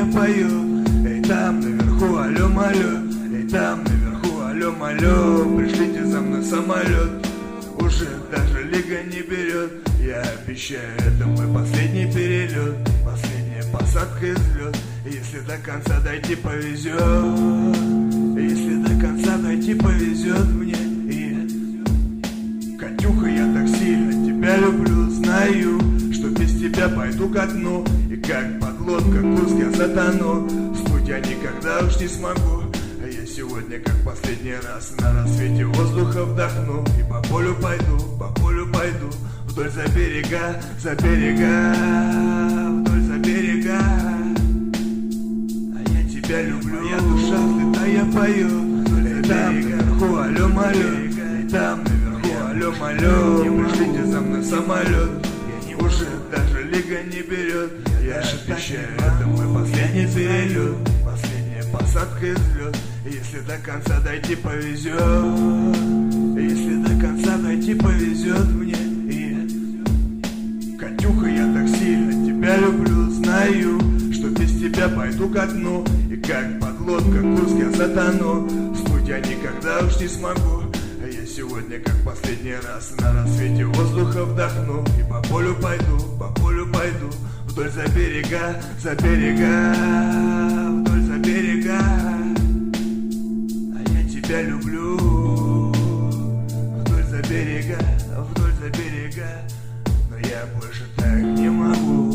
я пою. Эй, там наверху, алё-малё, эй, там наверху, алё-малё, пришлите за мной самолет. Уже даже лига не берет. Я обещаю, это мой последний перелет, последняя посадка и взлет. Если до конца дойти повезет, если до конца дойти повезет мне. И Катюха, я так сильно тебя люблю, знаю, что без тебя пойду ко дну. И как подлодка курс я затону, с путь я никогда уж не смогу. А я сегодня как последний раз на рассвете воздуха вдохну. И по полю пойду, вдоль за берега, вдоль за берега. А я тебя люблю, моя душа взлетая поет. Эй, там наверху, алё-малё, эй, там наверху, алё-малё, пришлите за мной самолет. Уже даже лига не берет. Я обещаю, это мой последний перелет, последняя посадка и взлет. Если до конца дойти повезет, если до конца дойти повезет мне. И Катюха, я так сильно тебя люблю, знаю, что без тебя пойду ко дну. И как подлодка курс я затону, с путь я никогда уж не смогу. А я сегодня как последний раз на рассвете воздуха вдохну. И по полю пойду, вдоль за берега, вдоль за берега. А я тебя люблю, вдоль за берега, но я больше так не могу.